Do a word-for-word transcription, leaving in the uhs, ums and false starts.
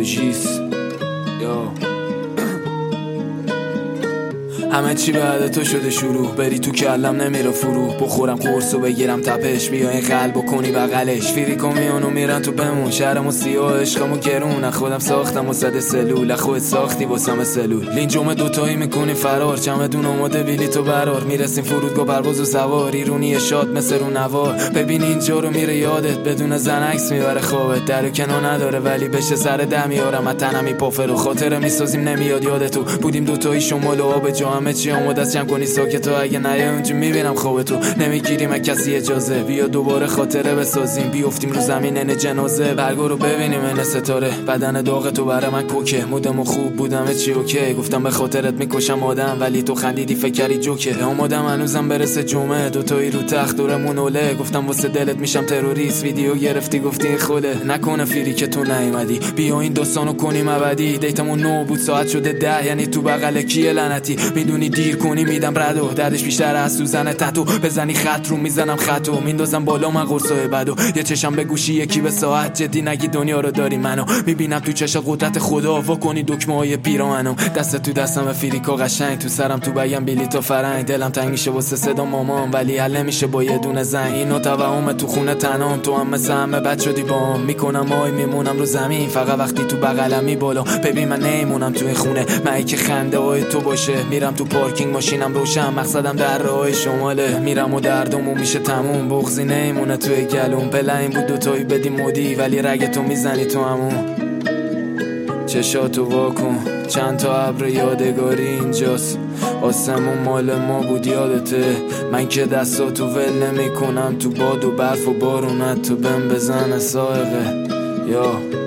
ایدئولوژیست. یا همه چی بعد تو شده شروع، بری تو کلم نمیره فرو، بخورم قرص و بگیرم تپش، بیا این قلب و کنی بغلش، فیریکو میانو میرن تو بمون، شهرمو سیاه عشقمو گرون، خودم ساختم و صد سلول، خودت ساختی واسم سلول، لینجوم دوتایی میکنی فرار، چمدون آماده بیلی تو برار، میرسیم فرودگاه پرواز و سوار، ایرونی شاد مثل رو نوار، ببین اینجا رو میره یادت، بدون زن عکس میبره خوابت، در و کنار نداره ولی بشه سر ده میارم، تنمی پافر و خاطره میسازیم نمیاد یادتو، بودیم دوتایی شمال و آب جا، همه چی آماده است جمع کنی ساکت، تو اگه نیای اونجا میبینم خوابتو، نمیگیریم از کسی اجازه، بیا دوباره خاطره بسازیم، بیافتیم رو زمین ان جنازه، برگو رو ببینیم ان ستاره، بدن داغ تو برای من کوکه، مودم خوب بودم چی اوکی، گفتم به خاطرت میکشم آدم، ولی تو خندیدی فکر کردی جوکه، آمادم هنوزم برسه جمعه، دوتایی رو تخت دورمون اوله، گفتم واسه دلت میشم تروریست، ویدیو گرفتی گفتی خوله، نکنه فیری که تو نیومدی، بیا این داستانو کنیم ابدی، دیتمون نو بود ساعت شده ده، یعنی تو بغل کیه لعنتی، میدونی دیر کنی میدم ردو، دردش بیشتر از سوزن تتو، بزنی خط رو میزنم خطو، میندازم بالا من قرصای بدو، یه چشم به گوشی یکی به ساعت، جدی نگی دنیا رو داری منو، میبینم تو چشم قدرت خدا، وا کنی دکمه های پیراهنو، دست تو دستم فریکا قشنگ، تو سرم تو بگم بلیط و فرنگ، دلم تنگ میشه واسه صدا مامان، ولی حل نمیشه با یه دونه زنگ، اینو توهم تو خونه تنام، تو هم مثل همه بد شدی بام، میکنم آی میمونم رو زمین، فقط وقتی تو بغلمی بالا، ببین من نمیمونم تو این خونه، من که خنده های تو باشه، میرم تو پارکینگ ماشینم روشن، مقصدم در راه شماله، میرم و دردمون میشه تموم، بغضی نمیمونه توی گلوم، بلعین بود دوتایی بدی مودی، ولی رگ تو میزنی تو همون، چشاتو واکن، چند تا ابر یادگاری اینجاست، آسمون مال ما بود یادته، من که دستاتو ول نمی کنم، تو باد و برف و بارونت تو بهم بزنه سائقه، یا